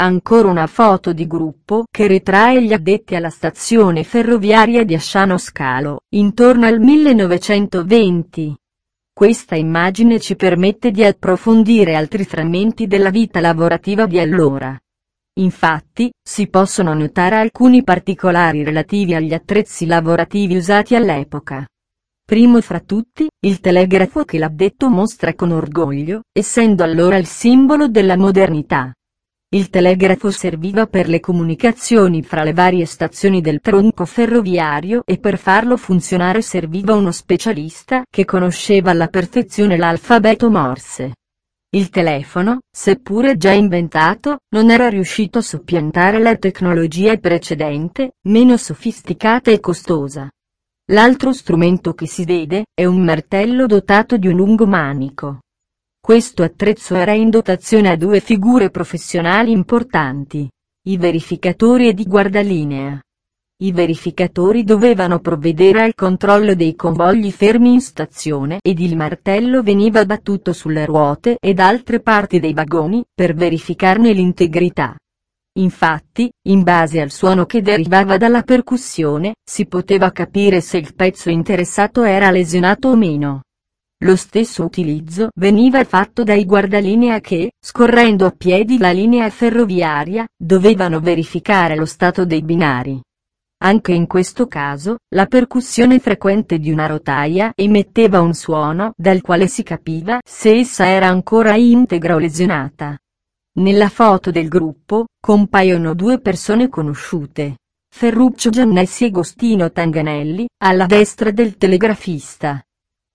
Ancora una foto di gruppo che ritrae gli addetti alla stazione ferroviaria di Asciano Scalo, intorno al 1920. Questa immagine ci permette di approfondire altri frammenti della vita lavorativa di allora. Infatti, si possono notare alcuni particolari relativi agli attrezzi lavorativi usati all'epoca. Primo fra tutti, il telegrafo che l'addetto mostra con orgoglio, essendo allora il simbolo della modernità. Il telegrafo serviva per le comunicazioni fra le varie stazioni del tronco ferroviario e per farlo funzionare serviva uno specialista che conosceva alla perfezione l'alfabeto Morse. Il telefono, seppure già inventato, non era riuscito a soppiantare la tecnologia precedente, meno sofisticata e costosa. L'altro strumento che si vede è un martello dotato di un lungo manico. Questo attrezzo era in dotazione a due figure professionali importanti: i verificatori ed i guardalinea. I verificatori dovevano provvedere al controllo dei convogli fermi in stazione ed il martello veniva battuto sulle ruote ed altre parti dei vagoni per verificarne l'integrità. Infatti, in base al suono che derivava dalla percussione, si poteva capire se il pezzo interessato era lesionato o meno. Lo stesso utilizzo veniva fatto dai guardalinea che, scorrendo a piedi la linea ferroviaria, dovevano verificare lo stato dei binari. Anche in questo caso, la percussione frequente di una rotaia emetteva un suono dal quale si capiva se essa era ancora integra o lesionata. Nella foto del gruppo, compaiono due persone conosciute: Ferruccio Giannessi e Agostino Tanganelli, alla destra del telegrafista.